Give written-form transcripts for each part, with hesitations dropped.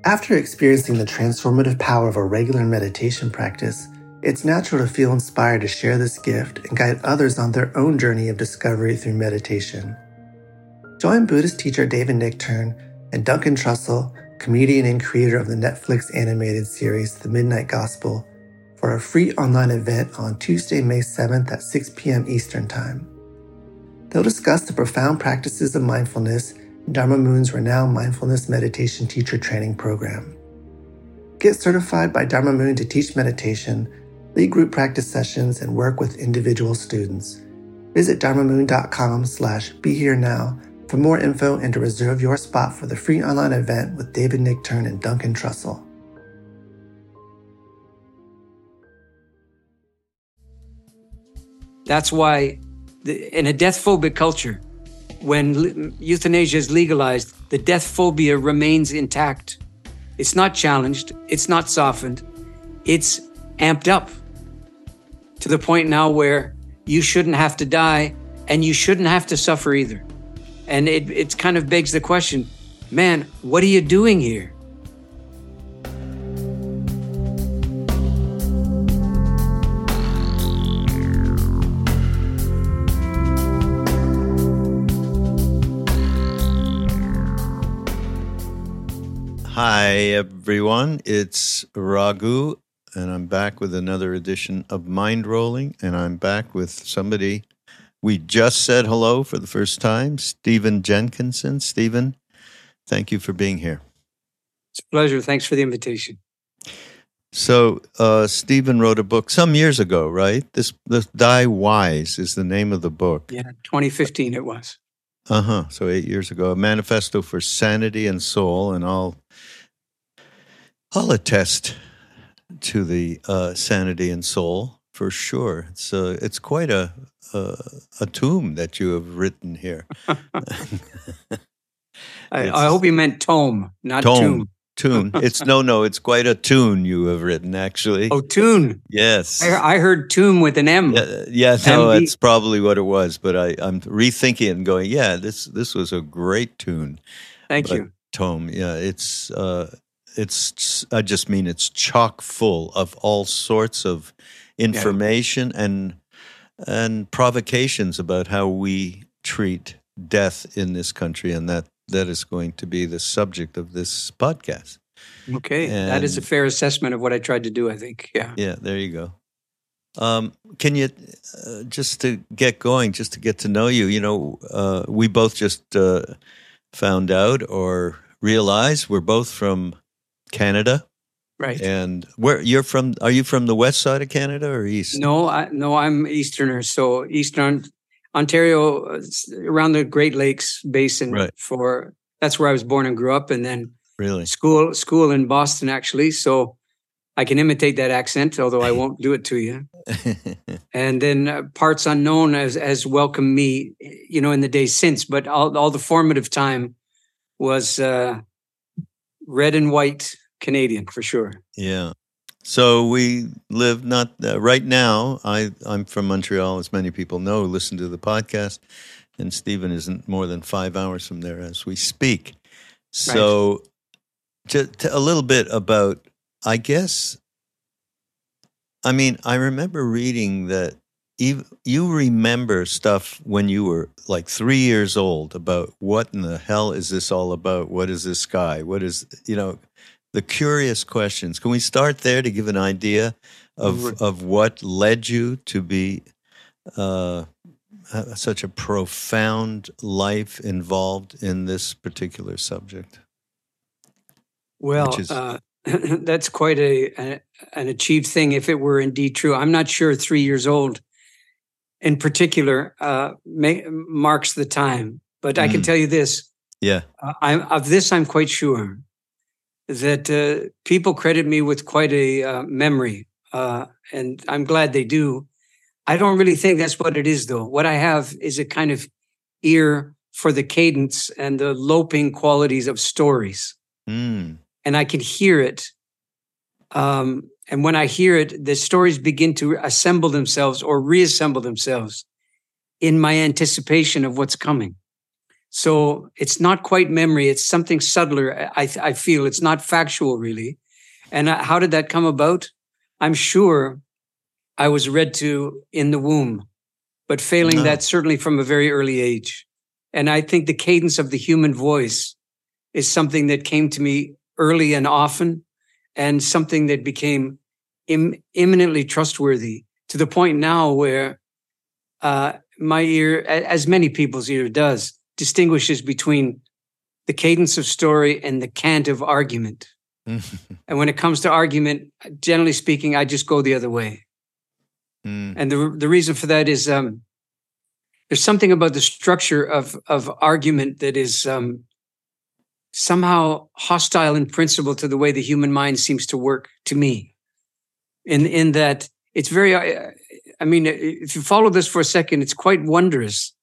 After experiencing the transformative power of a regular meditation practice, it's natural to feel inspired to share this gift and guide others on their own journey of discovery through meditation. Join Buddhist teacher David Nichtern and Duncan Trussell, comedian and creator of the Netflix animated series The Midnight Gospel, for a free online event on Tuesday, May 7th at 6 p.m. Eastern Time. They'll discuss the profound practices of mindfulness in Dharma Moon's renowned mindfulness meditation teacher training program. Get certified by Dharma Moon to teach meditation, lead group practice sessions, and work with individual students. Visit dharmamoon.com/beherenow for more info and to reserve your spot for the free online event with David Nichtern and Duncan Trussell. That's why in a death-phobic culture, when euthanasia is legalized, the death phobia remains intact. It's not challenged. It's not softened. It's amped up to the point now where you shouldn't have to die and you shouldn't have to suffer either. And it kind of begs the question, man, what are you doing here? Hi, everyone. It's Raghu, and I'm back with another edition of Mind Rolling, and I'm back with somebody we just said hello for the first time, Stephen Jenkinson. Stephen, thank you for being here. It's a pleasure. Thanks for the invitation. So, Stephen wrote a book some years ago, right? The Die Wise is the name of the book. Yeah, 2015 it was. So 8 years ago, a manifesto for sanity and soul, and I'll attest to the sanity and soul for sure. It's quite a tome that you have written here. I hope you meant tome, not tomb. Tune. It's quite a tune you have written, actually. Oh, tune. Yes. I heard tomb with an M. Yeah, no, that's probably what it was. But I'm rethinking it and going, yeah, this was a great tune. Thank you. Tome. Yeah, I just mean it's chock full of all sorts of information and provocations about how we treat death in this country, and that is going to be the subject of this podcast. Okay, that is a fair assessment of what I tried to do, I think. Yeah. Yeah, there you go. Can you, just to get going, just to get to know you, we both just found out or realized we're both from Canada. Right. And where you're from? Are you from the west side of Canada or east? No, I'm Easterner. So Eastern Ontario, around the Great Lakes Basin. Right. That's where I was born and grew up, and then really school in Boston, actually. So I can imitate that accent, although I won't do it to you. And then parts unknown has welcomed me, in the days since. But all the formative time was red and white Canadian for sure. Yeah. So we live not right now. I'm from Montreal, as many people know, listen to the podcast, and Stephen isn't more than 5 hours from there as we speak. So just a little bit about, I guess, I remember reading that you remember stuff when you were like 3 years old about what in the hell is this all about? What is this sky? What is, the curious questions. Can we start there to give an idea of what led you to be such a profound life involved in this particular subject? Well, that's quite an achieved thing if it were indeed true. I'm not sure 3 years old in particular marks the time, but I can tell you this. Yeah. I'm quite sure that people credit me with quite a memory, and I'm glad they do. I don't really think that's what it is, though. What I have is a kind of ear for the cadence and the loping qualities of stories. And I can hear it. And when I hear it, the stories begin to assemble themselves or reassemble themselves in my anticipation of what's coming. So it's not quite memory. It's something subtler. I feel it's not factual really. And how did that come about? I'm sure I was read to in the womb, but failing that certainly from a very early age. And I think the cadence of the human voice is something that came to me early and often, and something that became eminently trustworthy to the point now where my ear, as many people's ear does, distinguishes between the cadence of story and the cant of argument. And when it comes to argument, generally speaking, I just go the other way. And the reason for that is there's something about the structure of argument that is somehow hostile in principle to the way the human mind seems to work, to me. In that it's very, I mean, if you follow this for a second, it's quite wondrous.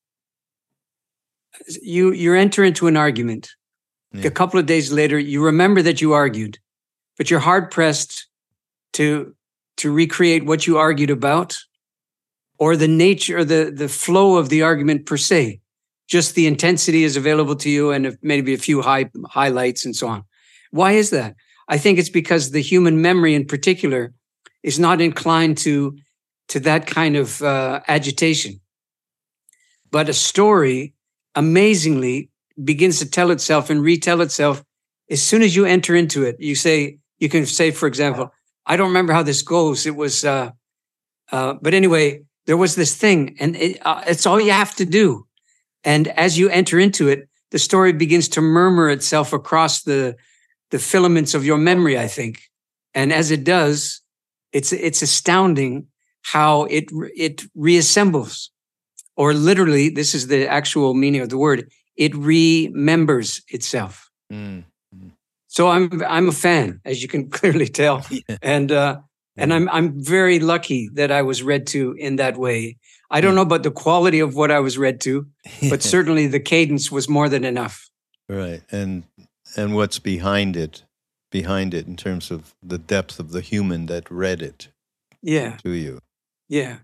You enter into an argument. A couple of days later, you remember that you argued, but you're hard pressed to recreate what you argued about, or the nature, or the flow of the argument per se. Just the intensity is available to you, and maybe a few highlights and so on. Why is that? I think it's because the human memory in particular is not inclined to that kind of agitation. But a story, amazingly, begins to tell itself and retell itself as soon as you enter into it. You can say, for example, I don't remember how this goes. It was, but anyway, there was this thing, and it's all you have to do. And as you enter into it, the story begins to murmur itself across the filaments of your memory, I think. And as it does, it's astounding how it reassembles, or literally, this is the actual meaning of the word, it remembers itself. So I'm a fan, as you can clearly tell, and I'm very lucky that I was read to in that way. I don't know about the quality of what I was read to, but certainly the cadence was more than enough. Right, and what's behind it in terms of the depth of the human that read it, to you. Yeah.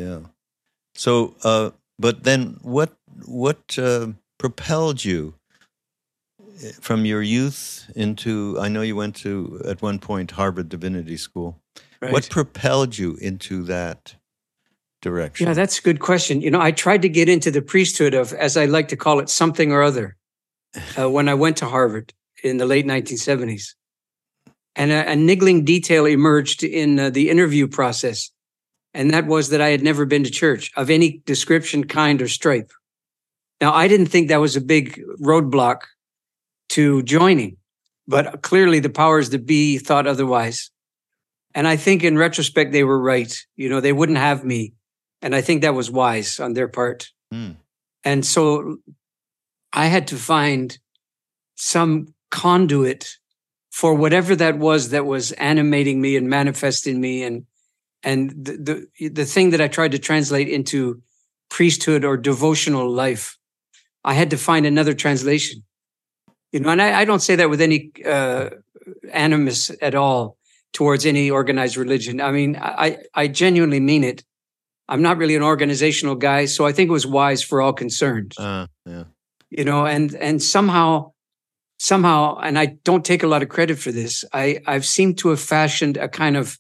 So, but then what propelled you from your youth into? I know you went to at one point Harvard Divinity School. Right. What propelled you into that direction? Yeah, that's a good question. I tried to get into the priesthood of, as I like to call it, something or other, when I went to Harvard in the late 1970s. And a niggling detail emerged in the interview process. And that was that I had never been to church of any description, kind, or stripe. Now, I didn't think that was a big roadblock to joining, but clearly the powers that be thought otherwise. And I think in retrospect, they were right. They wouldn't have me. And I think that was wise on their part. And so I had to find some conduit for whatever that was animating me and manifesting me. And the thing that I tried to translate into priesthood or devotional life, I had to find another translation. And I don't say that with any animus at all towards any organized religion. I mean, I genuinely mean it. I'm not really an organizational guy, so I think it was wise for all concerned. And somehow, and I don't take a lot of credit for this, I've seemed to have fashioned a kind of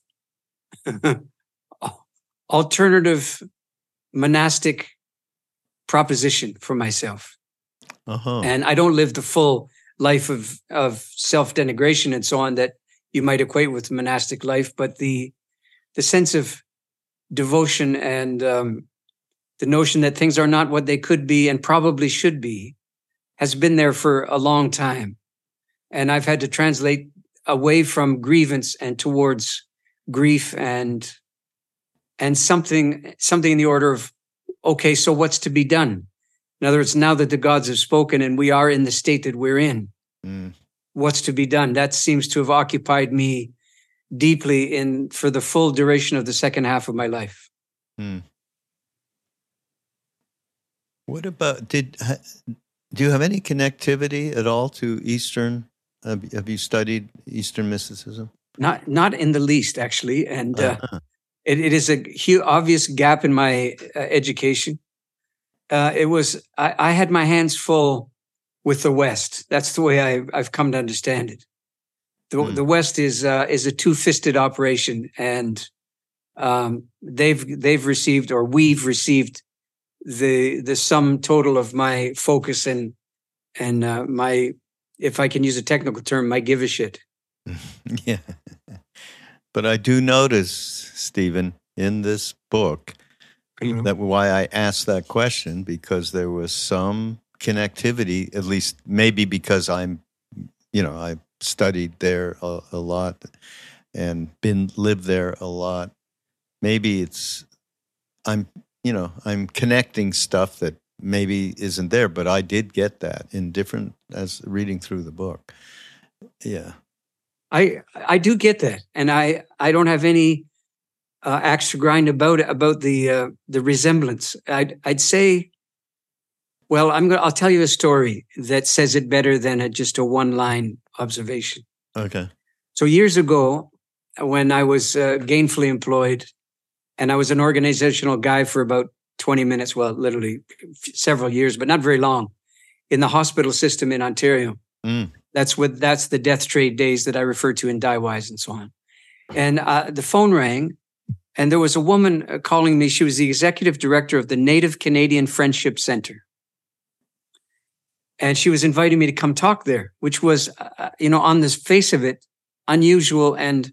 alternative monastic proposition for myself. And I don't live the full life of self-denigration and so on that you might equate with monastic life, but the sense of devotion and the notion that things are not what they could be and probably should be has been there for a long time. And I've had to translate away from grievance and towards grief and something in the order of, okay, so what's to be done? In other words, now that the gods have spoken and we are in the state that we're in, what's to be done? That seems to have occupied me deeply for the full duration of the second half of my life. What about, do you have any connectivity at all to Eastern? Have you studied Eastern mysticism? Not in the least, actually. And it is a obvious gap in my education. I had my hands full with the West. That's the way I've come to understand it. The West is a two-fisted operation, and they've received, or we've received, the sum total of my focus and my, if I can use a technical term, my give a shit. Yeah. But I do notice, Stephen, in this book, that why I asked that question, because there was some connectivity, at least maybe because I studied there a lot and lived there a lot. Maybe I'm connecting stuff that maybe isn't there, but I did get that as reading through the book. Yeah. I do get that, and I don't have any axe to grind about the resemblance. I'd say, well, I'll tell you a story that says it better than just a one-line observation. Okay. So years ago, when I was gainfully employed, and I was an organizational guy for about 20 minutes, well, literally several years, but not very long, in the hospital system in Ontario. That's the death trade days that I refer to in DIY and so on. And the phone rang, and there was a woman calling me. She was the executive director of the Native Canadian Friendship Center. And she was inviting me to come talk there, which was, on the face of it, unusual and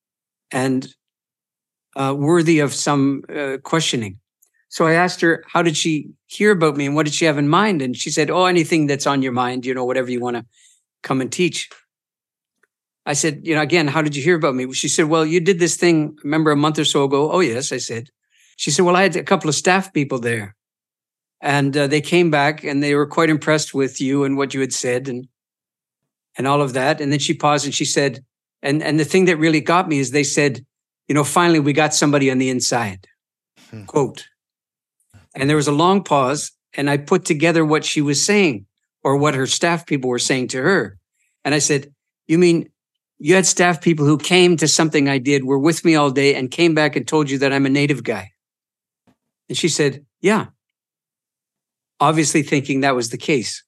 worthy of some questioning. So I asked her, how did she hear about me and what did she have in mind? And she said, anything that's on your mind, whatever you want to come and teach. I said, again, how did you hear about me? She said, well, you did this thing, remember, a month or so ago? Oh, yes, I said. She said, well, I had a couple of staff people there. And they came back and they were quite impressed with you and what you had said and all of that. And then she paused and she said, and the thing that really got me is they said, finally, we got somebody on the inside, quote. And there was a long pause, and I put together what she was saying or what her staff people were saying to her. And I said, you mean you had staff people who came to something I did, were with me all day, and came back and told you that I'm a Native guy? And she said, yeah. Obviously thinking that was the case.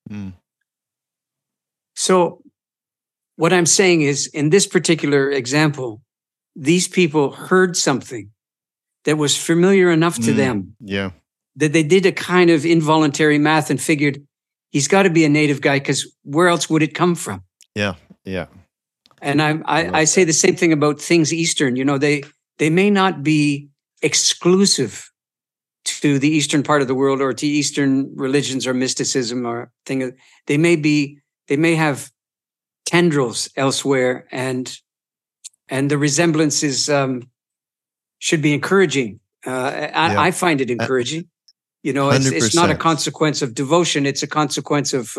So what I'm saying is, in this particular example, these people heard something that was familiar enough to them that they did a kind of involuntary math and figured he's got to be a Native guy, because where else would it come from? Yeah. And I say the same thing about things Eastern. They may not be exclusive to the Eastern part of the world or to Eastern religions or mysticism or thing. They may have tendrils elsewhere, and the resemblances should be encouraging. I find it encouraging. It's not a consequence of devotion. It's a consequence of,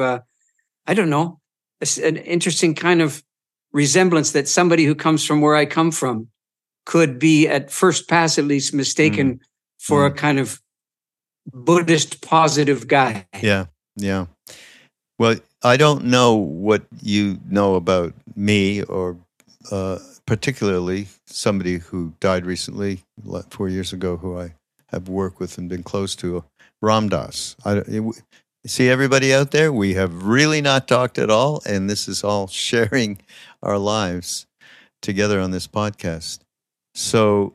an interesting kind of resemblance that somebody who comes from where I come from could be, at first pass at least, mistaken for a kind of Buddhist positive guy. Yeah. Well, I don't know what you know about me, or particularly somebody who died recently, 4 years ago, who I have worked with and been close to, Ram Dass. See, everybody out there, we have really not talked at all, and this is all sharing our lives together on this podcast. So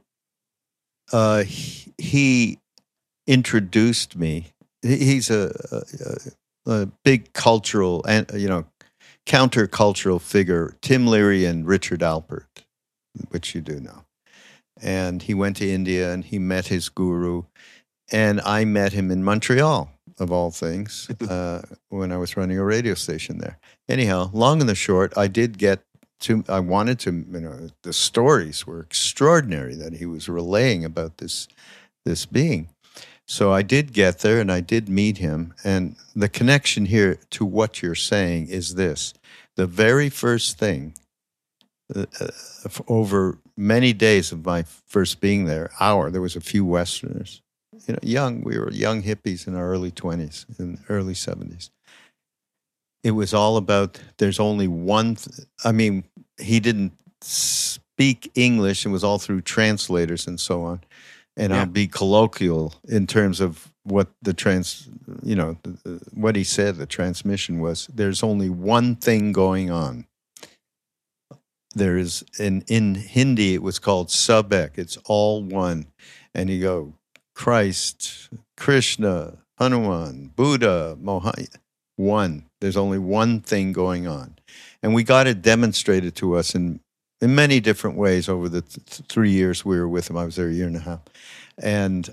he introduced me. He's a big cultural and countercultural figure, Tim Leary and Richard Alpert, which you do know. And he went to India and he met his guru, and I met him in Montreal, of all things, when I was running a radio station there. Anyhow, long and the short, I wanted to, the stories were extraordinary that he was relaying about this being. So I did get there and I did meet him. And the connection here to what you're saying is this. The very first thing, over many days of my first being there was a few Westerners, we were young hippies in our early 20s and early 70s. It was all about, there's only one, he didn't speak English, and was all through translators and so on. and I'll be colloquial in terms of what what he said, the transmission was. There's only one thing going on. There is, in Hindi, it was called Sabek. It's all one. And you go, Christ, Krishna, Hanuman, Buddha, Mohammed, one. There's only one thing going on. And we got it demonstrated to us in many different ways over the 3 years we were with him. I was there a year and a half. And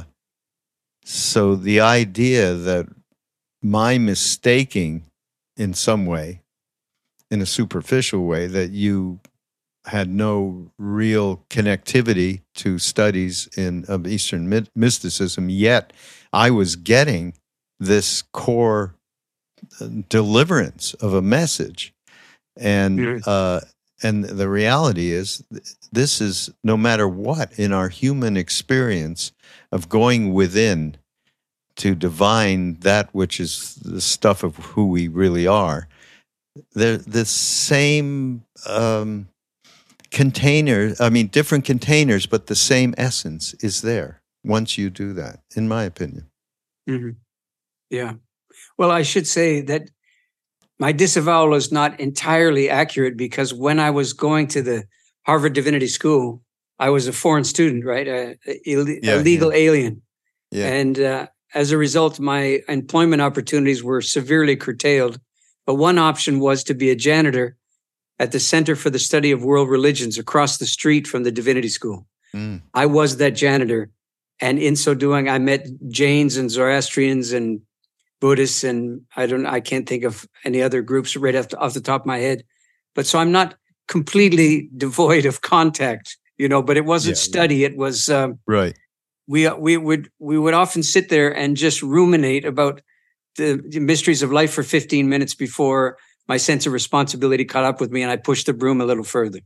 so the idea that my mistaking in some way, in a superficial way, that you had no real connectivity to studies of Eastern mysticism, yet I was getting this core deliverance of a message. And the reality is, this is, no matter what, in our human experience of going within to divine that which is the stuff of who we really are, the same container, different containers, but the same essence is there once you do that, in my opinion. Mm-hmm. Yeah. Well, I should say that my disavowal is not entirely accurate, because when I was going to the Harvard Divinity School, I was a foreign student, right? A legal alien. Yeah. And as a result, my employment opportunities were severely curtailed. But one option was to be a janitor at the Center for the Study of World Religions across the street from the Divinity School. Mm. I was that janitor. And in so doing, I met Jains and Zoroastrians and Buddhists, and I can't think of any other groups right off the top of my head. But so I'm not completely devoid of contact, but it wasn't study. Yeah. It was right. We would often sit there and just ruminate about the mysteries of life for 15 minutes before my sense of responsibility caught up with me and I pushed the broom a little further.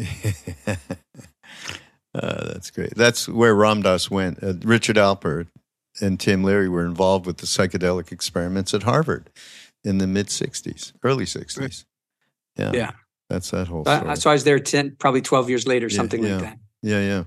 That's great. That's where Ram Dass went. Richard Alpert and Tim Leary were involved with the psychedelic experiments at Harvard in the mid-'60s, early 60s. Right. Yeah. That's that whole story. So I was there probably 12 years later, something like that. Yeah.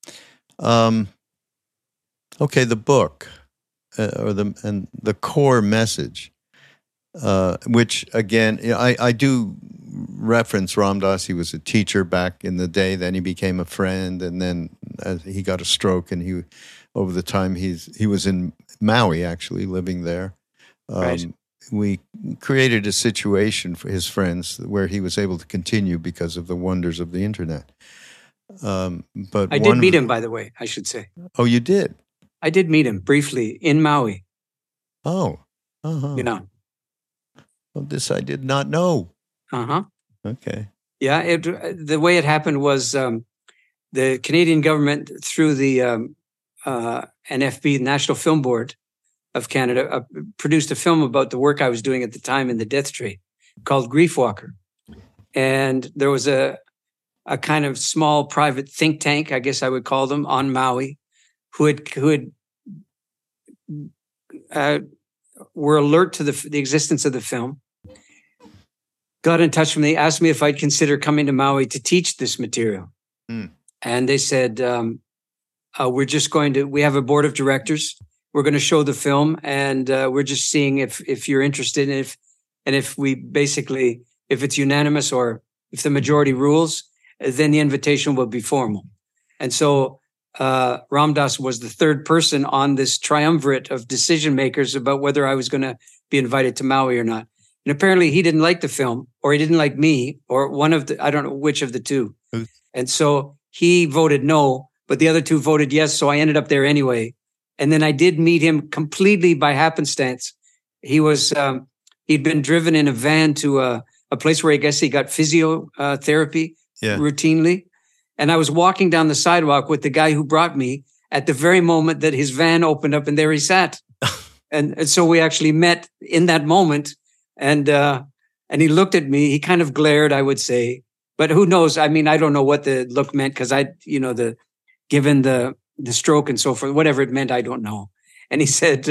Okay, the book. The core message, which again, I do reference Ram Dass. He was a teacher back in the day. Then he became a friend, and then he got a stroke. And over the time he was in Maui, actually living there. Right. We created a situation for his friends where he was able to continue because of the wonders of the internet. But I did meet him, by the way, I should say. Oh, you did? I did meet him briefly in Maui. Oh. Uh-huh. Well, this I did not know. Uh-huh. Okay. Yeah, the way it happened was the Canadian government, through the NFB, National Film Board of Canada, produced a film about the work I was doing at the time in the death tree called Grief Walker. And there was a kind of small private think tank, I guess I would call them, on Maui, who were alert to the existence of the film, got in touch with me, asked me if I'd consider coming to Maui to teach this material. Mm. And they said, we have a board of directors. We're going to show the film, and we're just seeing if you're interested, and if it's unanimous or if the majority rules, then the invitation will be formal. And so Ram Dass was the third person on this triumvirate of decision makers about whether I was going to be invited to Maui or not. And apparently he didn't like the film, or he didn't like me, or I don't know which of the two. And so he voted no, but the other two voted yes. So I ended up there anyway. And then I did meet him completely by happenstance. He was, he'd been driven in a van to a place where I guess he got physiotherapy routinely. And I was walking down the sidewalk with the guy who brought me at the very moment that his van opened up, and there he sat. and so we actually met in that moment. And he looked at me. He kind of glared, I would say. But who knows? I mean, I don't know what the look meant, because given the stroke and so forth, whatever it meant, I don't know. And he said,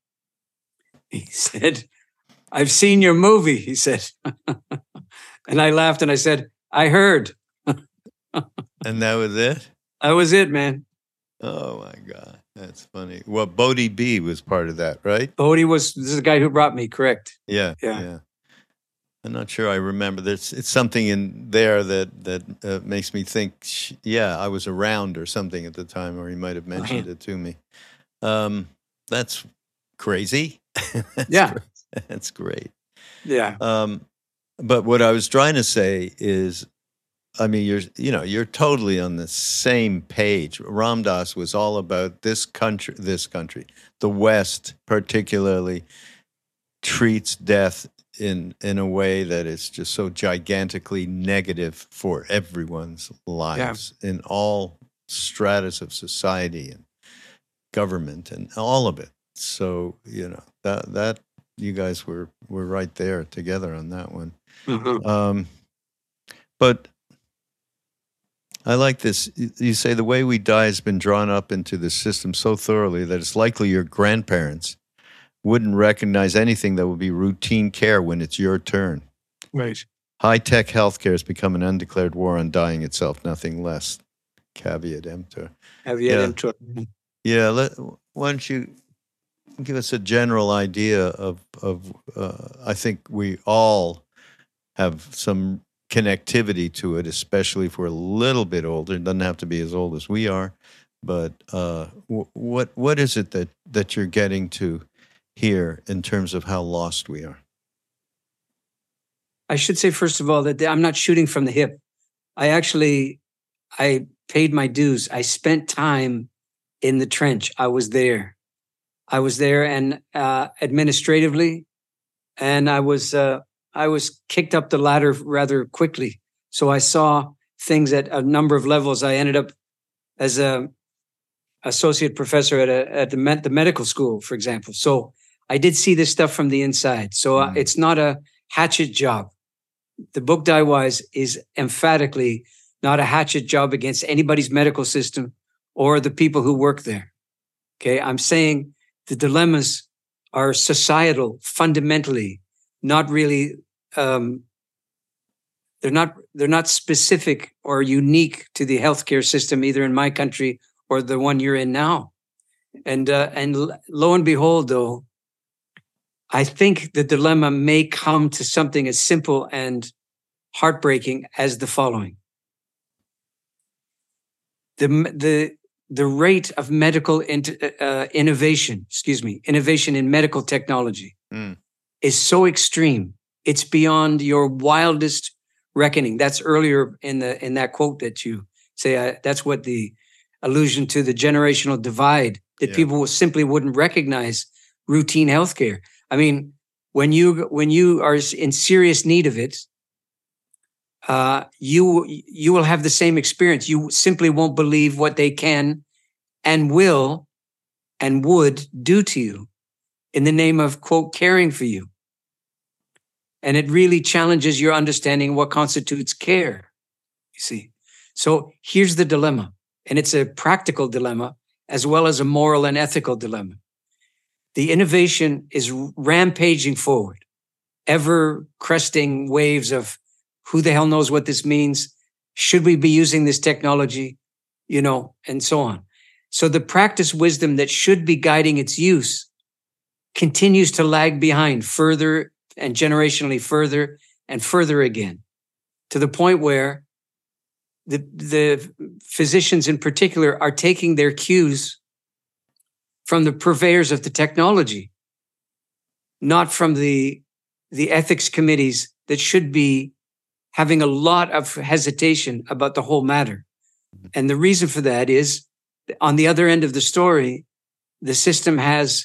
"I've seen your movie," he said. And I laughed and I said, "I heard." And that was it? That was it, man. Oh my God, that's funny. Well, Bodie B was part of that, right? This is the guy who brought me, correct? Yeah. I'm not sure I remember. It's something in there that makes me think, I was around or something at the time, or he might have mentioned it to me. That's crazy. That's great. Yeah. But what I was trying to say is, I mean, you're totally on the same page. Ram Dass was all about this country, the West particularly treats death in a way that is just so gigantically negative for everyone's lives in all stratas of society and government and all of it. So, that you guys were right there together on that one. Mm-hmm. But I like this. You say the way we die has been drawn up into the system so thoroughly that it's likely your grandparents wouldn't recognize anything that would be routine care when it's your turn. Right. High-tech healthcare has become an undeclared war on dying itself, nothing less. Caveat emptor. Yeah, why don't you give us a general idea of I think we all have some connectivity to it, especially if we're a little bit older. It doesn't have to be as old as we are, but what is it that you're getting to here in terms of how lost we are? I should say, first of all, that I'm not shooting from the hip. I paid my dues. I spent time in the trench. I was there and administratively, and I was kicked up the ladder rather quickly. So I saw things at a number of levels. I ended up as a associate professor at the medical school, for example. So I did see this stuff from the inside. So it's not a hatchet job. The book Die Wise is emphatically not a hatchet job against anybody's medical system or the people who work there. Okay, I'm saying the dilemmas are societal, fundamentally, not really. They're not specific or unique to the healthcare system, either in my country or the one you're in now. And lo and behold, though, I think the dilemma may come to something as simple and heartbreaking as the following. The rate of medical innovation in medical technology is so extreme. It's beyond your wildest reckoning. That's earlier in that quote that you say. That's what the allusion to the generational divide, that people simply wouldn't recognize routine healthcare. I mean, when you are in serious need of it, you will have the same experience. You simply won't believe what they can and will and would do to you in the name of, quote, caring for you. And it really challenges your understanding of what constitutes care, you see. So here's the dilemma, and it's a practical dilemma as well as a moral and ethical dilemma. The innovation is rampaging forward, ever cresting waves of who the hell knows what this means? Should we be using this technology? And so on. So the practice wisdom that should be guiding its use continues to lag behind further and generationally further and further again, to the point where the physicians in particular are taking their cues from the purveyors of the technology, not from the ethics committees that should be having a lot of hesitation about the whole matter. And the reason for that is, on the other end of the story, the system has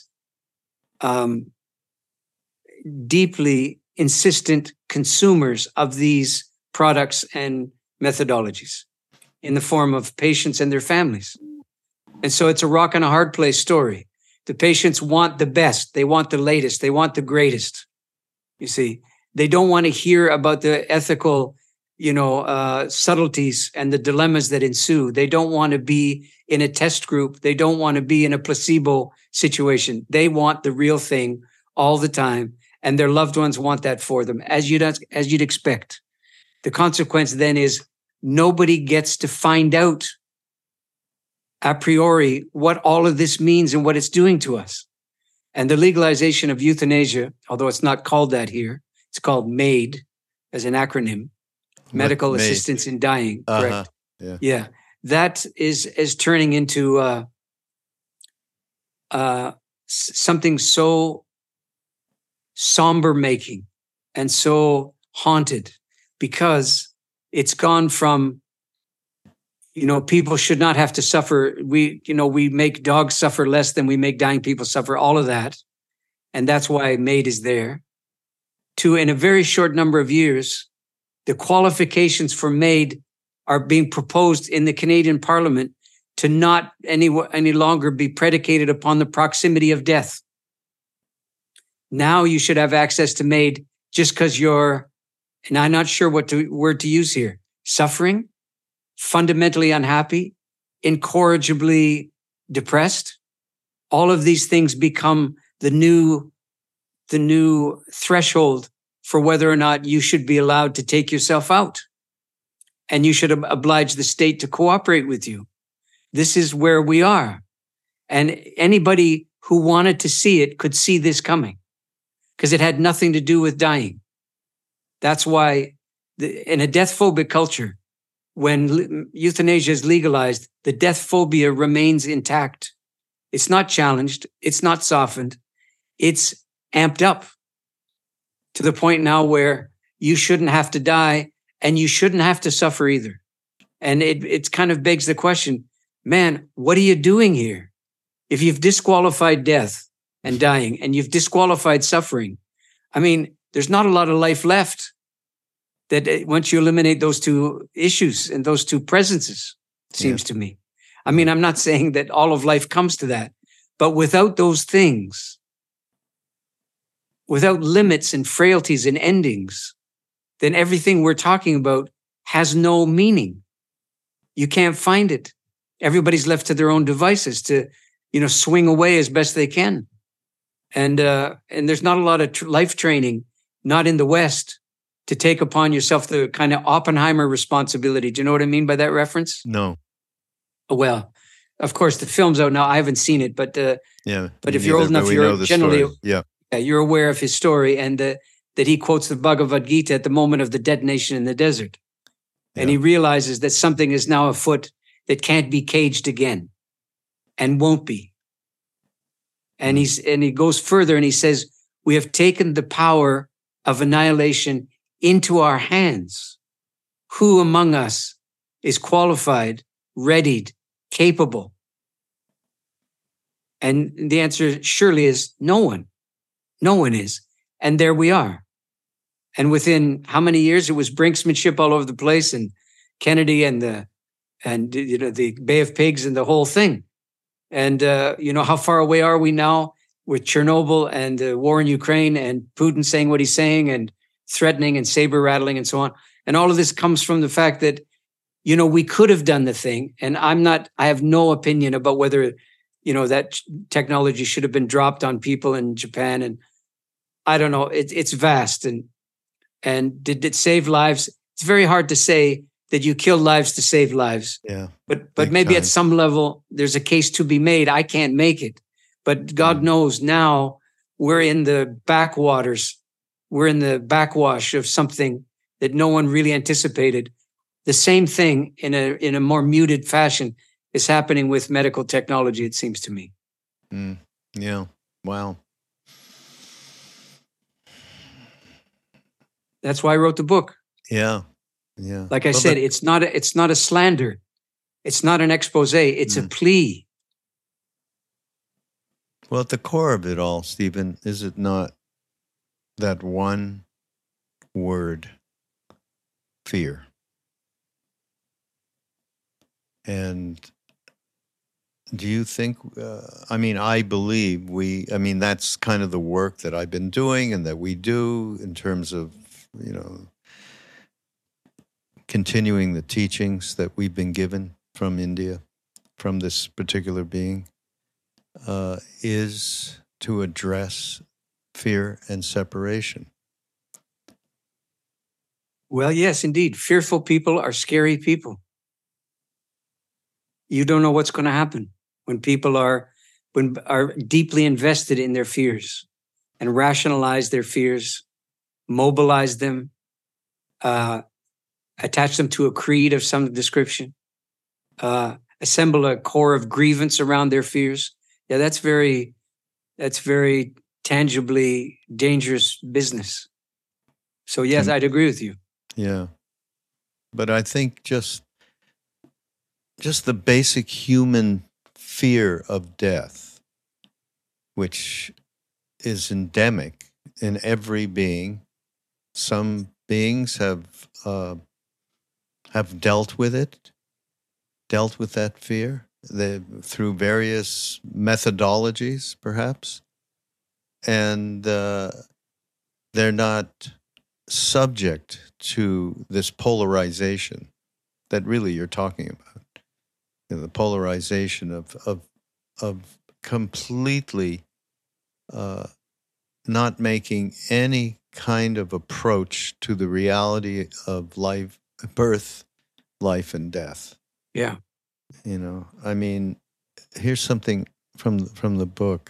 deeply insistent consumers of these products and methodologies in the form of patients and their families. And so it's a rock and a hard place story. The patients want the best. They want the latest. They want the greatest. You see, they don't want to hear about the ethical, subtleties and the dilemmas that ensue. They don't want to be in a test group. They don't want to be in a placebo situation. They want the real thing all the time, and their loved ones want that for them, as you'd expect. The consequence then is nobody gets to find out a priori what all of this means and what it's doing to us. And the legalization of euthanasia, although it's not called that here, it's called MAID as an acronym, Medical MAID. Assistance in Dying, correct? Yeah. Yeah. That is turning into something so somber making and so haunted, because it's gone from, people should not have to suffer. We make dogs suffer less than we make dying people suffer, all of that. And that's why MAID is there. To, in a very short number of years, the qualifications for MAID are being proposed in the Canadian Parliament to not any longer be predicated upon the proximity of death. Now you should have access to MAID just because you're, and I'm not sure what word to use here, suffering, fundamentally unhappy, incorrigibly depressed. All of these things become the new threshold for whether or not you should be allowed to take yourself out. And you should oblige the state to cooperate with you. This is where we are. And anybody who wanted to see it could see this coming, because it had nothing to do with dying. That's why in a death phobic culture, when euthanasia is legalized, the death phobia remains intact. It's not challenged. It's not softened. It's amped up to the point now where you shouldn't have to die and you shouldn't have to suffer either. And it kind of begs the question, man, what are you doing here? If you've disqualified death and dying and you've disqualified suffering, I mean, there's not a lot of life left that once you eliminate those two issues and those two presences, it seems to me. I mean, I'm not saying that all of life comes to that, but without those things, without limits and frailties and endings, then everything we're talking about has no meaning. You can't find it. Everybody's left to their own devices to, swing away as best they can. And there's not a lot of life training, not in the West, to take upon yourself the kind of Oppenheimer responsibility. Do you know what I mean by that reference? No. Well, of course, the film's out now. I haven't seen it, but if you're old enough, you're generally you're aware of his story, and that he quotes the Bhagavad Gita at the moment of the detonation in the desert. And he realizes that something is now afoot that can't be caged again and won't be. And he goes further and he says, we have taken the power of annihilation into our hands. Who among us is qualified, readied, capable? And the answer surely is no one. No one is. And there we are. And within how many years? It was brinksmanship all over the place, and Kennedy and the Bay of Pigs and the whole thing. And how far away are we now with Chernobyl and the war in Ukraine and Putin saying what he's saying and threatening and saber rattling and so on. And all of this comes from the fact that, we could have done the thing. And I have no opinion about whether, that technology should have been dropped on people in Japan. And I don't know, it's vast. And did it save lives? It's very hard to say that you kill lives to save lives. Yeah. But maybe at some level, there's a case to be made. I can't make it. But God knows now we're in the backwaters. We're in the backwash of something that no one really anticipated. The same thing in a more muted fashion is happening with medical technology, it seems to me. Yeah. Wow. That's why I wrote the book. Yeah. Yeah. Like I said, it's not a slander. It's not an expose. It's a plea. Well, at the core of it all, Stephen, is it not that one word, fear? And do you think, I believe that's kind of the work that I've been doing and that we do in terms of, continuing the teachings that we've been given from India, from this particular being, is to address fear and separation. Well, yes, indeed. Fearful people are scary people. You don't know what's going to happen when people are deeply invested in their fears and rationalize their fears, mobilize them, attach them to a creed of some description, assemble a core of grievance around their fears. Yeah, that's very tangibly dangerous business. So yes, I'd agree with you. Yeah. But I think just the basic human fear of death, which is endemic in every being. Some beings have dealt with that fear through various methodologies, perhaps, and they're not subject to this polarization that really you're talking about. The polarization of completely not making any kind of approach to the reality of life, birth, life, and death. Yeah. I mean, here's something from the book.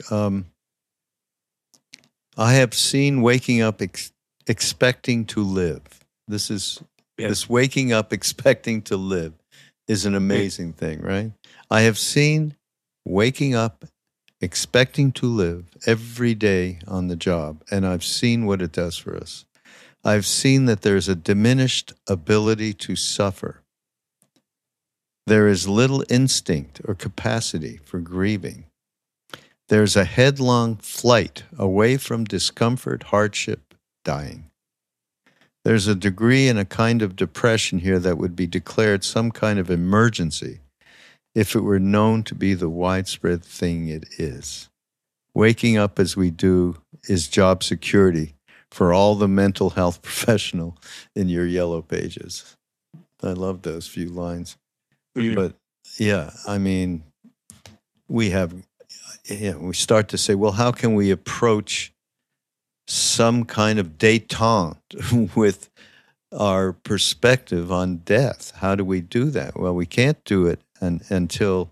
I have seen waking up expecting to live. This waking up expecting to live is an amazing thing, right? I have seen waking up expecting to live every day on the job, and I've seen what it does for us. I've seen that there's a diminished ability to suffer. There is little instinct or capacity for grieving. There's a headlong flight away from discomfort, hardship, dying. There's a degree and a kind of depression here that would be declared some kind of emergency if it were known to be the widespread thing it is. Waking up as we do is job security for all the mental health professional in your yellow pages. I love those few lines. Yeah. But yeah, I mean, we start to say, well, how can we approach some kind of détente with our perspective on death? How do we do that? Well, we can't do it until,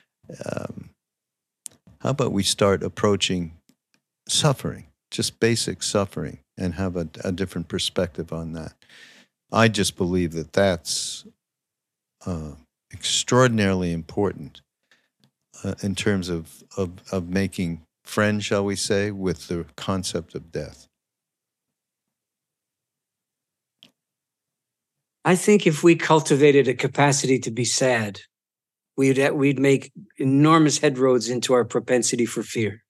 how about we start approaching suffering, just basic suffering, and have a different perspective on that. I just believe that that's extraordinarily important in terms of making friends, shall we say, with the concept of death. I think if we cultivated a capacity to be sad, we'd make enormous headroads into our propensity for fear.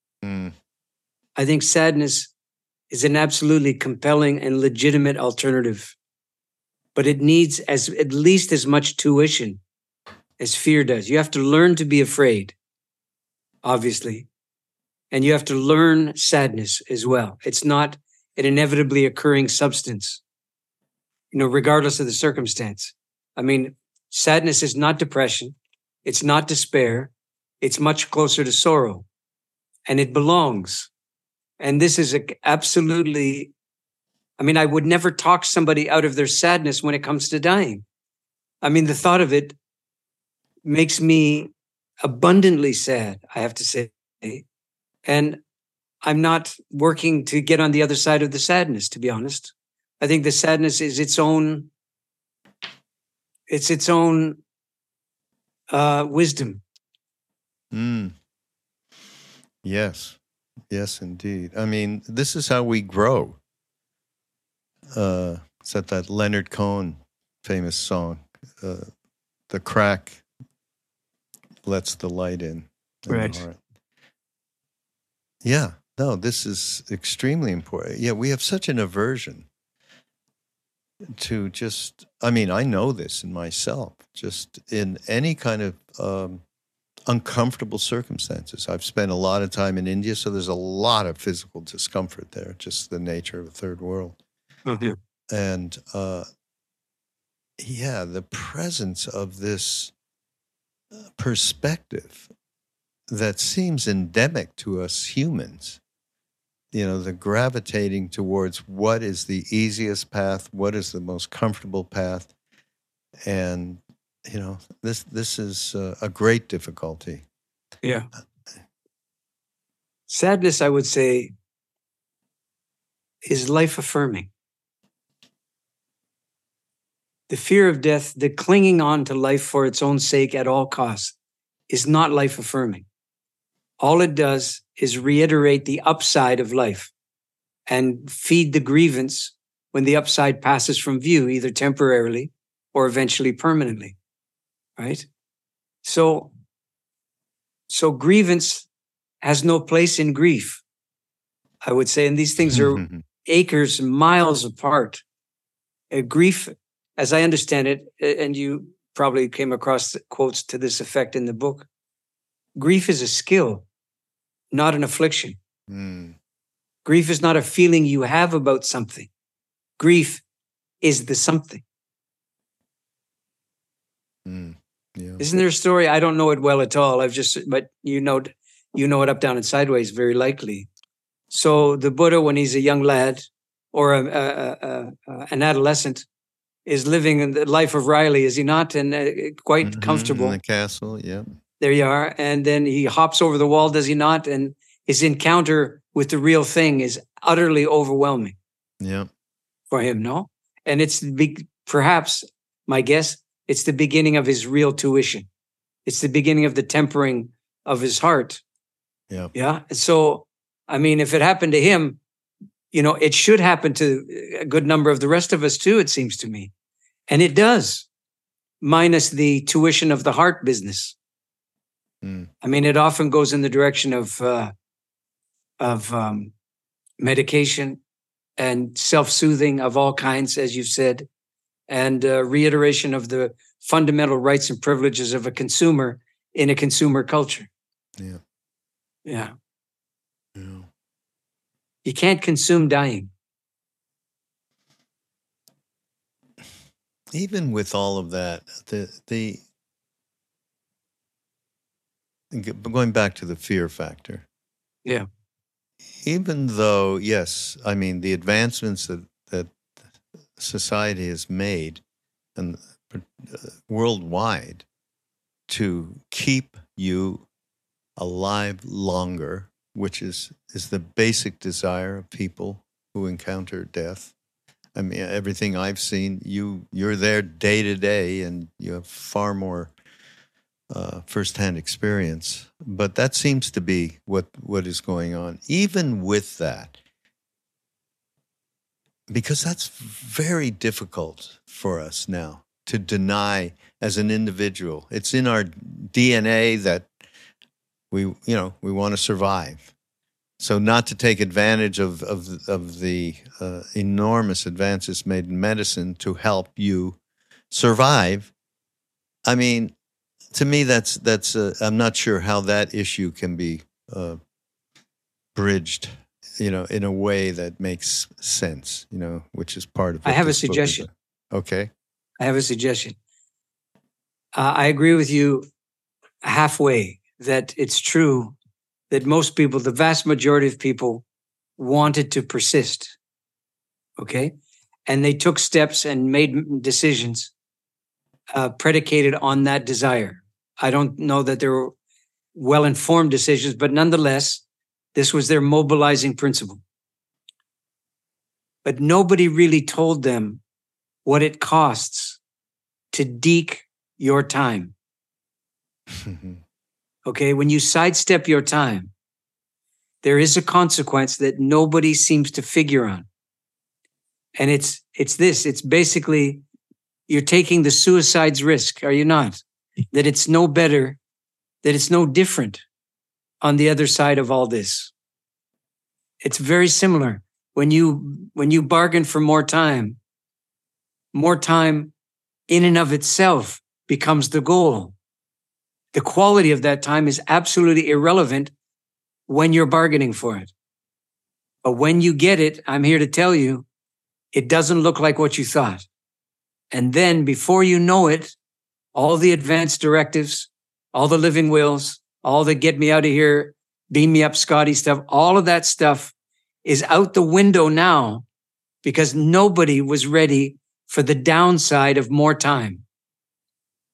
I think sadness is an absolutely compelling and legitimate alternative, but it needs at least as much tuition as fear does. You have to learn to be afraid, obviously, and you have to learn sadness as well. It's not an inevitably occurring substance, regardless of the circumstance. I mean, sadness is not depression. It's not despair. It's much closer to sorrow, and it belongs. And this is absolutely, I would never talk somebody out of their sadness when it comes to dying. I mean, the thought of it makes me abundantly sad, I have to say. And I'm not working to get on the other side of the sadness, to be honest. I think the sadness is its own wisdom. Yes, indeed. I mean, this is how we grow. It's that Leonard Cohen famous song, "The crack lets the light in." Right. The heart. Yeah, no, this is extremely important. Yeah, we have such an aversion to just, I know this in myself, just in any kind of uncomfortable circumstances. I've spent a lot of time in India, so there's a lot of physical discomfort there, just the nature of a third world. Yeah. And the presence of this perspective that seems endemic to us humans, the gravitating towards what is the easiest path, what is the most comfortable path, and this is a great difficulty. Yeah. Sadness, I would say, is life affirming. The fear of death, the clinging on to life for its own sake at all costs, is not life affirming. All it does is reiterate the upside of life and feed the grievance when the upside passes from view, either temporarily or eventually permanently, right? So grievance has no place in grief, I would say. And these things are acres, miles apart. Grief, as I understand it, and you probably came across quotes to this effect in the book, grief is a skill, not an affliction. Grief is not a feeling you have about something. Grief is the something. Yeah. Isn't there a story? I don't know it well at all. But you know it up, down, and sideways, very likely. So the Buddha, when he's a young lad or an adolescent, is living in the life of Riley, is he not? And quite comfortable. In the castle, yeah. There you are. And then he hops over the wall, does he not? And his encounter with the real thing is utterly overwhelming. Yeah. For him, no? And it's perhaps, my guess, it's the beginning of his real tuition. It's the beginning of the tempering of his heart. Yeah. Yeah. So, I mean, if it happened to him, it should happen to a good number of the rest of us too, it seems to me. And it does, minus the tuition of the heart business. I mean, it often goes in the direction of medication and self-soothing of all kinds, as you've said, and reiteration of the fundamental rights and privileges of a consumer in a consumer culture. Yeah. Yeah. Yeah. You can't consume dying. Even with all of that, going back to the fear factor. Yeah. Even though, yes, I mean, the advancements that society has made and worldwide to keep you alive longer, which is the basic desire of people who encounter death. I mean, everything I've seen, you're there day to day, and you have far more firsthand experience. But that seems to be what is going on. Even with that, because that's very difficult for us now to deny as an individual. It's in our DNA that we want to survive. So not to take advantage of the enormous advances made in medicine to help you survive. I mean, to me, that's I'm not sure how that issue can be bridged, in a way that makes sense, which is part of. I have a suggestion. Okay. I have a suggestion. I agree with you halfway that it's true that most people, the vast majority of people, wanted to persist. Okay? And they took steps and made decisions predicated on that desire. I don't know that they were well-informed decisions, but nonetheless, this was their mobilizing principle. But nobody really told them what it costs to deke your time. Okay, when you sidestep your time, there is a consequence that nobody seems to figure on. And it's this. It's basically, you're taking the suicide's risk, are you not? That it's no better, that it's no different on the other side of all this. It's very similar. When you bargain for more time in and of itself becomes the goal. The quality of that time is absolutely irrelevant when you're bargaining for it. But when you get it, I'm here to tell you, it doesn't look like what you thought. And then before you know it, all the advanced directives, all the living wills, all the get me out of here, beam me up, Scotty stuff, all of that stuff is out the window now because nobody was ready for the downside of more time.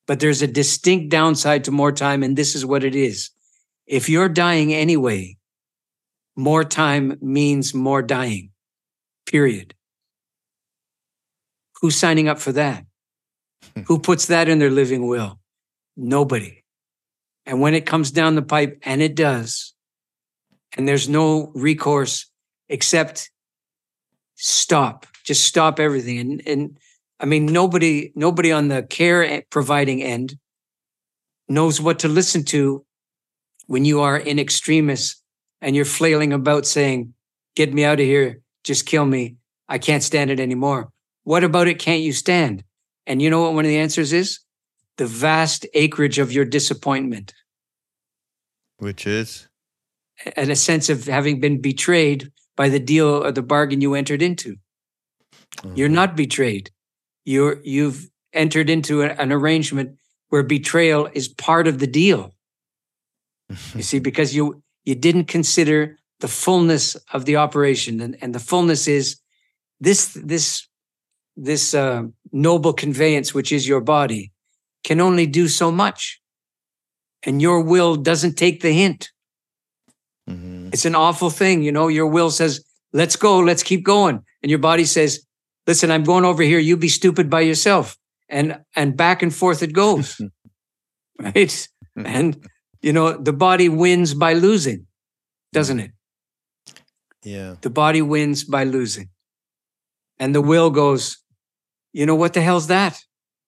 But there's a distinct downside to more time, and this is what it is. If you're dying anyway, more time means more dying, period. Who's signing up for that? Who puts that in their living will? Nobody. And when it comes down the pipe, and it does, and there's no recourse except stop, just stop everything. And I mean, nobody on the care providing end knows what to listen to when you are in extremis and you're flailing about saying, get me out of here, just kill me, I can't stand it anymore. What about it can't you stand? And you know what one of the answers is? The vast acreage of your disappointment. Which is? And a sense of having been betrayed by the deal or the bargain you entered into. You're not betrayed. You've entered into an arrangement where betrayal is part of the deal. You see, because you didn't consider the fullness of the operation, and the fullness is this noble conveyance, which is your body, can only do so much, and your will doesn't take the hint. Mm-hmm. It's an awful thing, you know. Your will says, "Let's go, let's keep going," and your body says, "Listen, I'm going over here. You be stupid by yourself," and back and forth it goes, right? And you know, the body wins by losing, doesn't it? Yeah. The body wins by losing. And the will goes, you know, what the hell's that?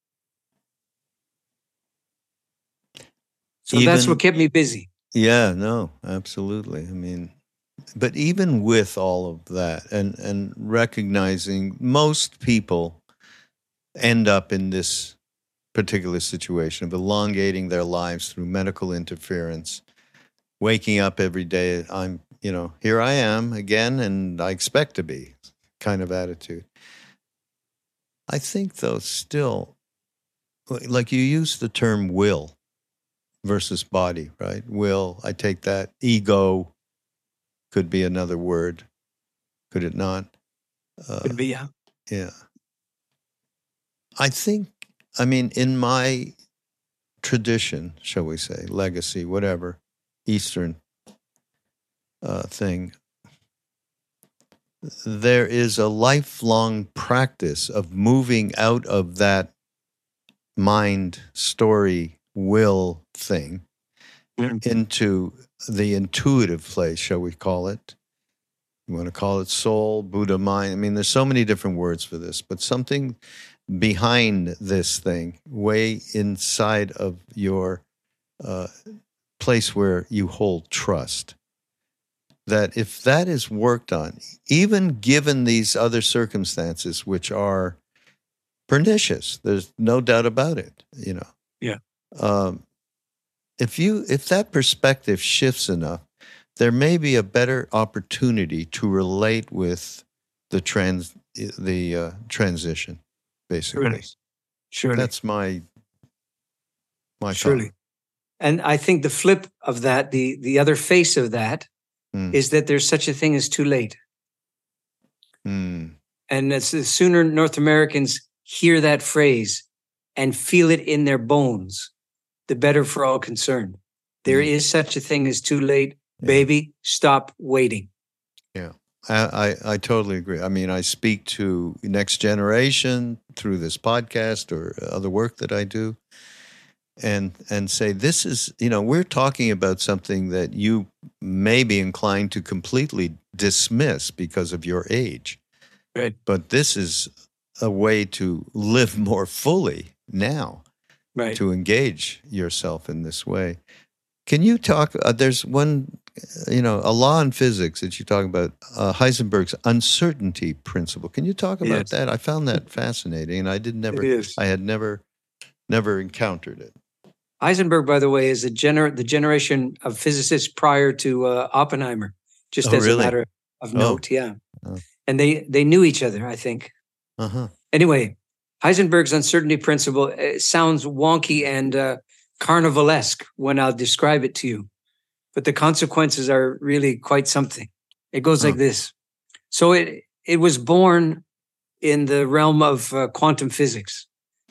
So that's what kept me busy. Yeah, no, absolutely. I mean, but even with all of that and recognizing most people end up in this particular situation of elongating their lives through medical interference, waking up every day, I'm, you know, here I am again, and I expect to be kind of attitude. I think, though, still, like you use the term will versus body, right? Will, I take that. Ego could be another word, could it not? Could be, yeah. Yeah. I think, I mean, in my tradition, shall we say, legacy, whatever, Eastern thing, there is a lifelong practice of moving out of that mind, story, will thing into the intuitive place, shall we call it? You want to call it soul, Buddha mind. I mean, there's so many different words for this, but something behind this thing, way inside of your place where you hold trust. That if that is worked on, even given these other circumstances, which are pernicious, there's no doubt about it, you know. Yeah. If that perspective shifts enough, there may be a better opportunity to relate with the transition, basically. Surely. That's my surely. thought. And I think the flip of that, the other face of that, is that there's such a thing as too late. And it's the sooner North Americans hear that phrase and feel it in their bones, the better for all concerned. There is such a thing as too late. Yeah. Baby, stop waiting. Yeah, I totally agree. I mean, I speak to next generation through this podcast or other work that I do, and say, this is, you know, we're talking about something that you may be inclined to completely dismiss because of your age. Right. But this is a way to live more fully now, right? To engage yourself in this way. Can you talk, there's one, you know, a law in physics that you talk about, Heisenberg's uncertainty principle. Can you talk about that? I found that fascinating, and I had never encountered it. Heisenberg, by the way, is the generation of physicists prior to Oppenheimer, just as a matter of note. Yeah. And they knew each other, I think. Anyway, Heisenberg's uncertainty principle sounds wonky and carnivalesque when I'll describe it to you, but the consequences are really quite something. It goes like this. So it was born in the realm of quantum physics.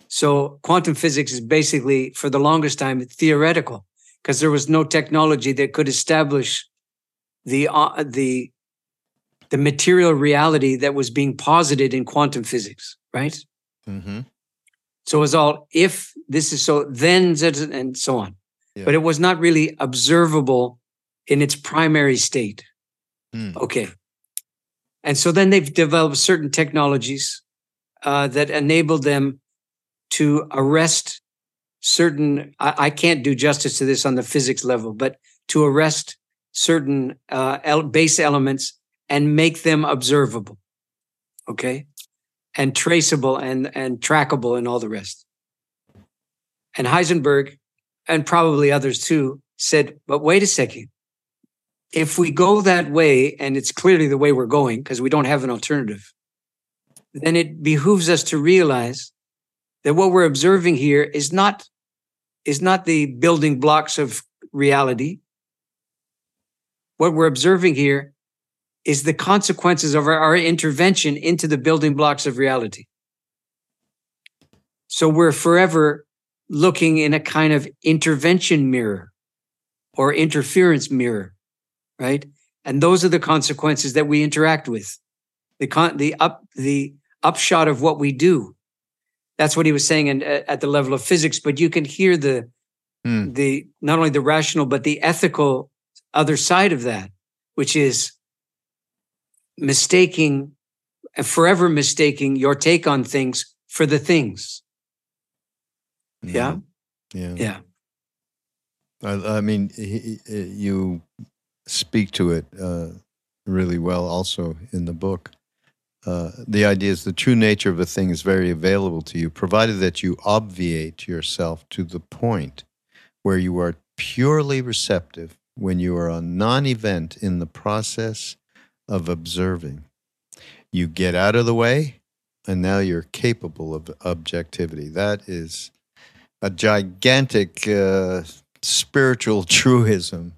So quantum physics is basically, for the longest time, theoretical, because there was no technology that could establish the material reality that was being posited in quantum physics, right? Mm-hmm. So it was all, if this is so, then, and so on. Yeah. But it was not really observable in its primary state. Okay. And so then they've developed certain technologies that enabled them to arrest certain, I can't do justice to this on the physics level, but to arrest certain base elements and make them observable, okay? And traceable and trackable and all the rest. And Heisenberg, and probably others too, said, but wait a second. If we go that way, and it's clearly the way we're going because we don't have an alternative, then it behooves us to realize that what we're observing here is not the building blocks of reality. What we're observing here is the consequences of our intervention into the building blocks of reality. So we're forever looking in a kind of intervention mirror or interference mirror, right? And those are the consequences that we interact with. The upshot of what we do. That's what he was saying at the level of physics, but you can hear the not only the rational, but the ethical other side of that, which is forever mistaking your take on things for the things. Yeah? Yeah. I mean, you speak to it really well also in the book. The idea is the true nature of a thing is very available to you, provided that you obviate yourself to the point where you are purely receptive when you are a non-event in the process of observing. You get out of the way, and now you're capable of objectivity. That is a gigantic spiritual truism.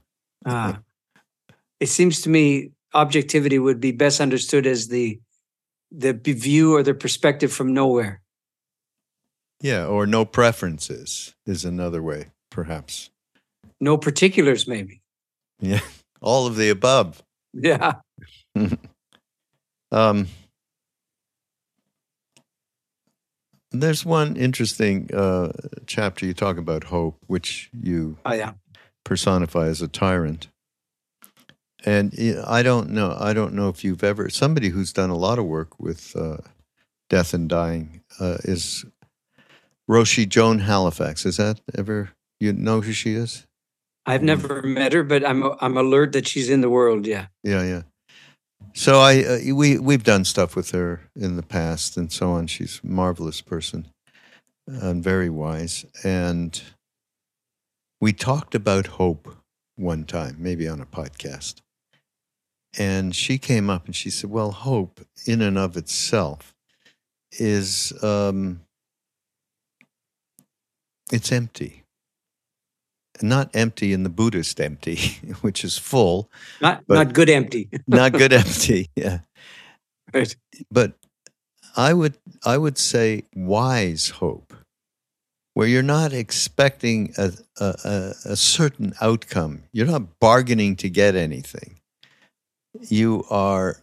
It seems to me objectivity would be best understood as the view or the perspective from nowhere. Yeah, or no preferences is another way, perhaps. No particulars, maybe. Yeah, all of the above. Yeah. There's one interesting chapter you talk about hope, which you personify as a tyrant. And I don't know if you've ever, somebody who's done a lot of work with death and dying is Roshi Joan Halifax. Is that ever, you know who she is? I've never met her, but I'm alert that she's in the world. Yeah. Yeah. So we've done stuff with her in the past and so on. She's a marvelous person and very wise. And we talked about hope one time, maybe on a podcast. And she came up and she said, well, hope in and of itself is, it's empty. Not empty in the Buddhist empty, which is full. Not good empty. Not good empty, yeah. Right. But I would say wise hope, where you're not expecting a certain outcome. You're not bargaining to get anything. You are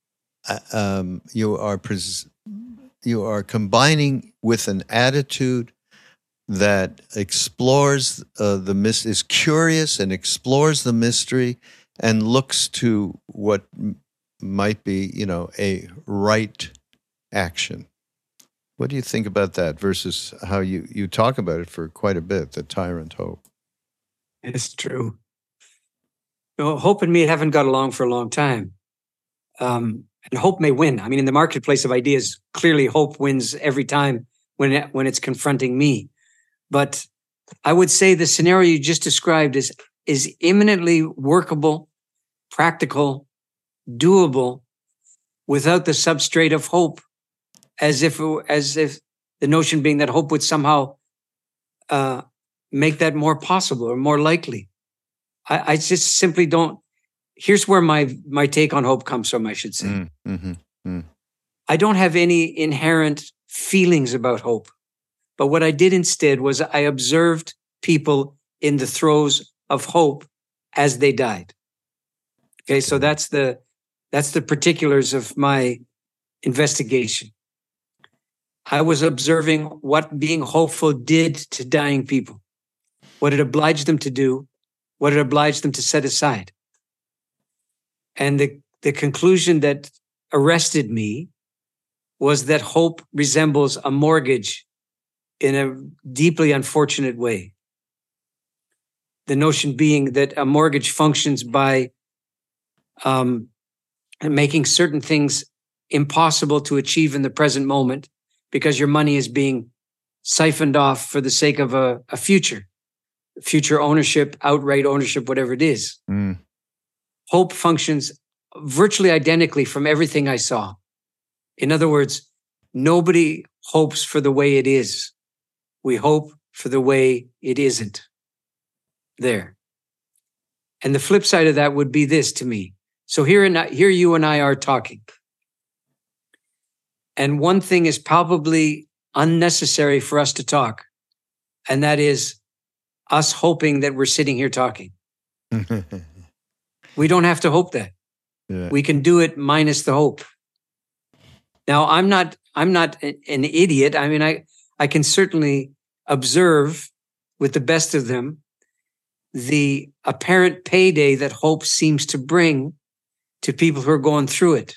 combining with an attitude that explores is curious and explores the mystery and looks to what might be, a right action. What do you think about that versus how you talk about it for quite a bit, the tyrant hope? It's true. Hope and me haven't got along for a long time. And hope may win. I mean, in the marketplace of ideas, clearly hope wins every time when it's confronting me. But I would say the scenario you just described is imminently workable, practical, doable, without the substrate of hope, as if the notion being that hope would somehow make that more possible or more likely. I just simply don't. Here's where my take on hope comes from, I should say. I don't have any inherent feelings about hope. But what I did instead was I observed people in the throes of hope as they died. Okay, so that's the particulars of my investigation. I was observing what being hopeful did to dying people, what it obliged them to do, what it obliged them to set aside. And the conclusion that arrested me was that hope resembles a mortgage in a deeply unfortunate way. The notion being that a mortgage functions by making certain things impossible to achieve in the present moment because your money is being siphoned off for the sake of a future ownership, outright ownership, whatever it is. Mm. Hope functions virtually identically from everything I saw. In other words, nobody hopes for the way it is. We hope for the way it isn't. There. And the flip side of that would be this to me. So here you and I are talking. And one thing is palpably unnecessary for us to talk. And that is us hoping that we're sitting here talking. We don't have to hope that. Yeah. We can do it minus the hope. Now, I'm not an idiot. I mean, I can certainly observe with the best of them the apparent payday that hope seems to bring to people who are going through it.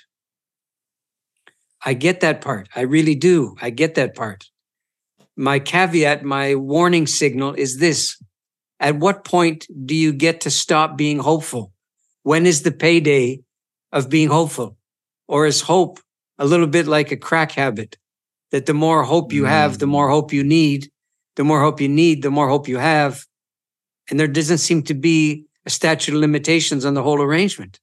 I get that part. I really do. I get that part. My caveat, my warning signal is this. At what point do you get to stop being hopeful? When is the payday of being hopeful? Or is hope a little bit like a crack habit? That the more hope you have, the more hope you need. The more hope you need, the more hope you have. And there doesn't seem to be a statute of limitations on the whole arrangement.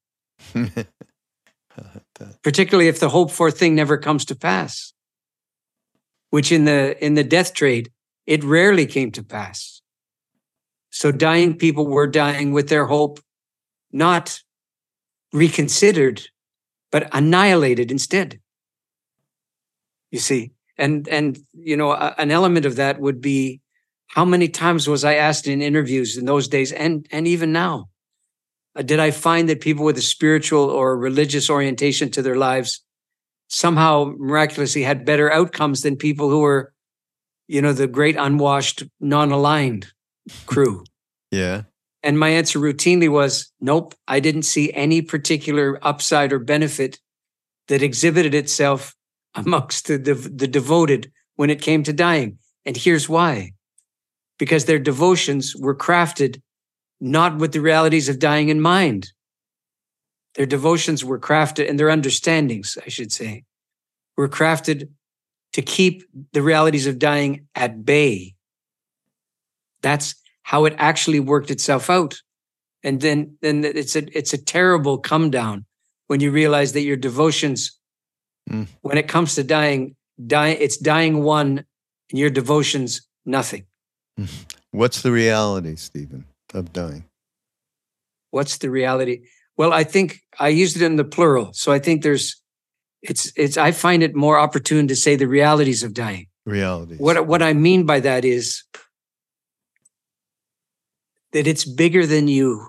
Particularly if the hoped for thing never comes to pass, which in the death trade, it rarely came to pass. So dying people were dying with their hope not reconsidered, but annihilated instead. You see, and you know, an element of that would be, how many times was I asked in interviews in those days and even now, did I find that people with a spiritual or religious orientation to their lives somehow miraculously had better outcomes than people who were, you know, the great unwashed, non-aligned crew? Yeah. And my answer routinely was, nope, I didn't see any particular upside or benefit that exhibited itself amongst the devoted when it came to dying. And here's why. Because their devotions were crafted not with the realities of dying in mind. Their devotions were crafted, and their understandings, I should say, were crafted to keep the realities of dying at bay. That's how it actually worked itself out. And then it's a terrible come down when you realize that your devotions, when it comes to dying, it's dying one, and your devotions, nothing. What's the reality, Stephen, of dying? What's the reality? Well, I think I used it in the plural. So I think I find it more opportune to say the realities of dying. Realities. What I mean by that is that it's bigger than you.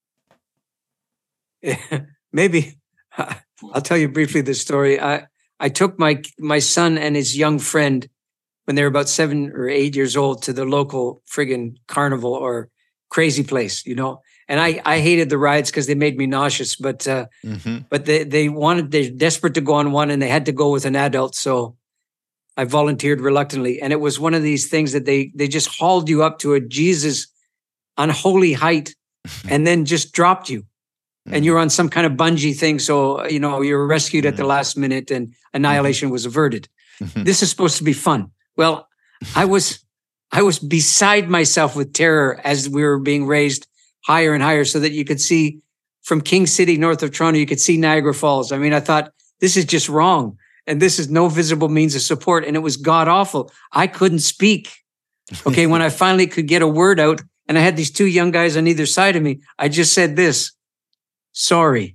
Maybe I'll tell you briefly the story. I took my son and his young friend when they were about 7 or 8 years old to the local friggin' carnival or crazy place, you know. And I hated the rides because they made me nauseous, but they're desperate to go on one, and they had to go with an adult. So I volunteered reluctantly. And it was one of these things that they just hauled you up to a Jesus unholy height and then just dropped you. And you're on some kind of bungee thing. So, you know, you're rescued at the last minute and annihilation was averted. This is supposed to be fun. Well, I was beside myself with terror as we were being raised higher and higher so that you could see from King City, north of Toronto, you could see Niagara Falls. I mean, I thought, this is just wrong. And this is no visible means of support. And it was god awful. I couldn't speak. Okay, when I finally could get a word out and I had these 2 young guys on either side of me, I just said this, sorry.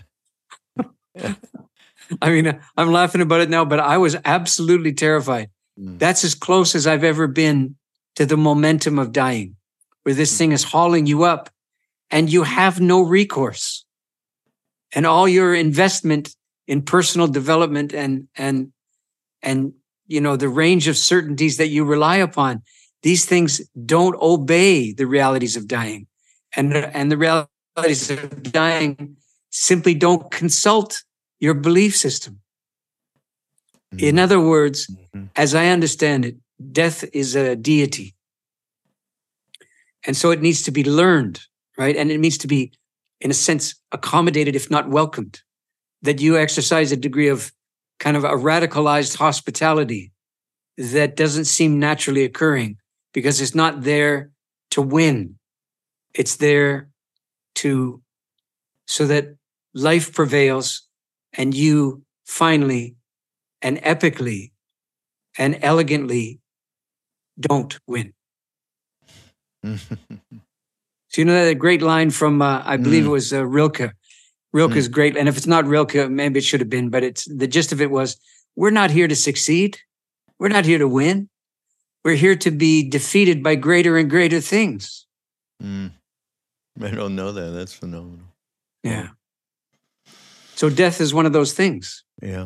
I mean, I'm laughing about it now, but I was absolutely terrified. That's as close as I've ever been to the momentum of dying, where this thing is hauling you up and you have no recourse. And all your investment in personal development and the range of certainties that you rely upon, these things don't obey the realities of dying. And the realities of dying simply don't consult your belief system. In other words, as I understand it, death is a deity. And so it needs to be learned, right? And it needs to be, in a sense, accommodated, if not welcomed. That you exercise a degree of kind of a radicalized hospitality that doesn't seem naturally occurring because it's not there to win. It's there so that life prevails and you finally and epically and elegantly don't win. So that great line from, I believe it was Rilke. Rilke's great. And if it's not Rilke, maybe it should have been, but the gist of it was, we're not here to succeed. We're not here to win. We're here to be defeated by greater and greater things. I don't know that. That's phenomenal. Yeah. So death is one of those things. Yeah.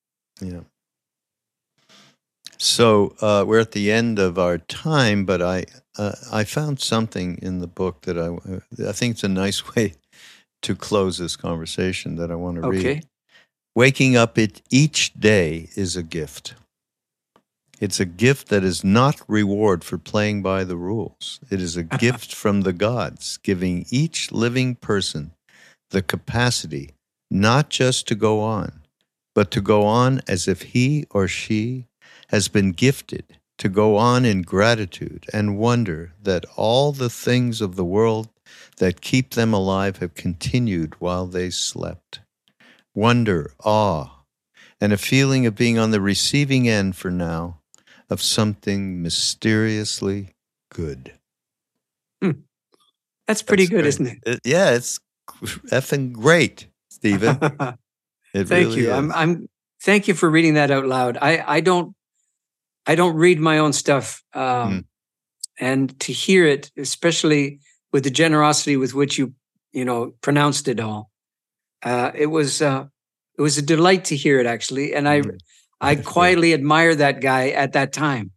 So we're at the end of our time, but I found something in the book that I think it's a nice way to close this conversation that I want to read. Waking up each day is a gift. It's a gift that is not reward for playing by the rules. It is a gift from the gods, giving each living person the capacity not just to go on, but to go on as if he or she has been gifted, to go on in gratitude and wonder that all the things of the world that keep them alive have continued while they slept. Wonder, awe, and a feeling of being on the receiving end for now of something mysteriously good. That's pretty good, isn't it? Yeah, it's effing great, Stephen. Thank you. Thank you for reading that out loud. I don't read my own stuff, and to hear it, especially with the generosity with which you pronounced it all, it was a delight to hear it, actually, and I quietly admire that guy at that time.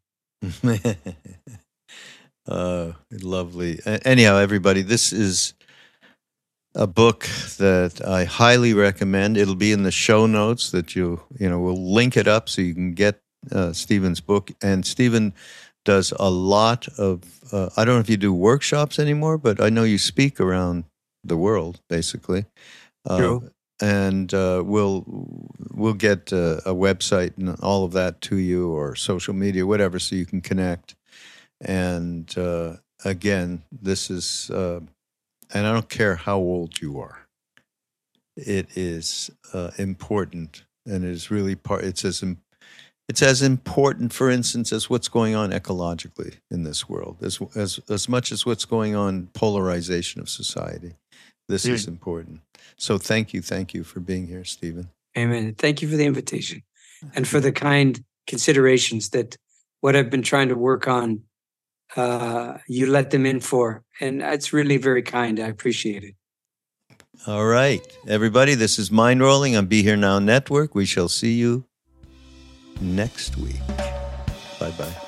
Lovely. Anyhow, everybody, this is a book that I highly recommend. It'll be in the show notes that we'll link it up so you can get Stephen's book. And Stephen does a lot of, I don't know if you do workshops anymore, but I know you speak around the world, basically. True. And we'll get a website and all of that to you, or social media, whatever, so you can connect. And again, this is, and I don't care how old you are, it is important, and it is really it's as important, for instance, as what's going on ecologically in this world, as much as what's going on polarization of society. This is important. So thank you for being here, Stephen. Amen. Thank you for the invitation and for the kind considerations that what I've been trying to work on, you let them in for. And it's really very kind. I appreciate it. All right, everybody, this is Mind Rolling on Be Here Now Network. We shall see you next week. Bye-bye.